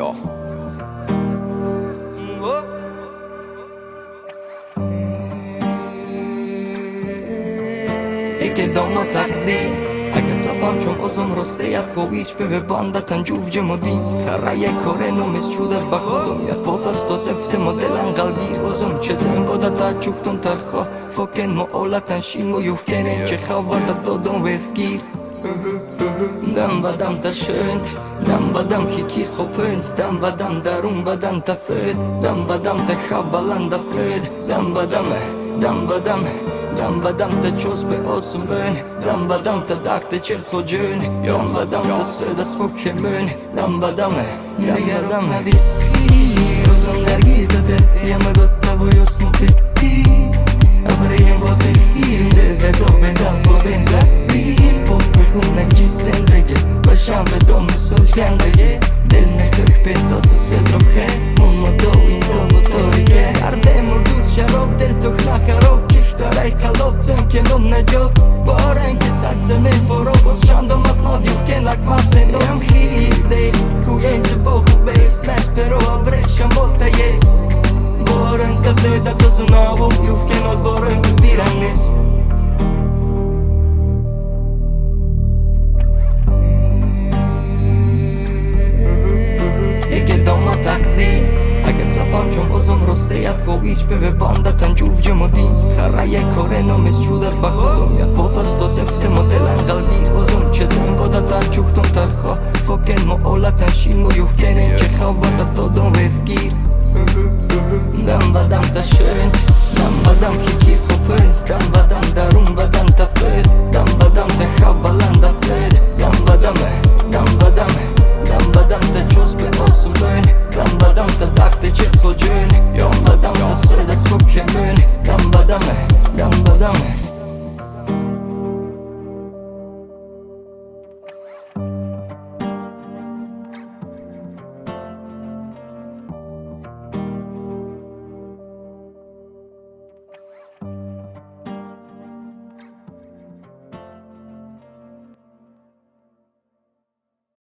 ja. Ikejdom ma taqdir Agar cofam o'zim rosteja خویش به banda tanġuf ġemodi Ħarraje korenu misċudar baħodum Ja pothas to zeftem o delan galgir Ozum ċezen voda ta' ċuktum tarħa Foken mo ola tanxin mo jufkenen ċeħava da dodon vefgir Dan badam ta' schönt Dan badam hikir tħopönt Dan badam darum badan ta' föd Dan badam ta' xabbalan da' flöd Dan badam Dan badam ta' ċos be osmön Dan badam ta' dak ta' ċert xoġön Dan badam ta' söda sfok xemön Dan badam Rozum dergil ta' te Jema gotta bojos mu pitti Abrijem vote film Deve gobe da boden zabir Pof perhunek ġisen rege Başam ve dom misol xgendege Delne kök peto ta' sedrom xen Mummo do into motorike Arde mordus xarob del tuħla xarob Taraj kalopcem kienon neġot Boren kisarce min porobos Xandom atmadju kienak masen Jam xir dej Fkujen se boħu bejs Mes pero abreċa molta jes Boren kadleda dozunawu Juf kienot boren kutiran nis Ikejdom ma taqdir Agar cofam o'zim rosteja خویش به banda tanġuf ġemodi Ħarraje korenu misċudar baħodum Ja pothas to zeftem o delan galgir Ozum ċezen voda ta' ċuktum tarħa Foken mo ola tanxin mo jufkenen ċeħava da dodon vefgir Dan badam ta' schönt Dan badam hikir tħopönt Dan badam darum badan ta' föd Dan badam ta' xabbalan da' flöd Dan badam ta' ċos be osmön Dan badam ta' dak ta' ċert xoġön Jom badam ta' söda sfok xemön Dan badam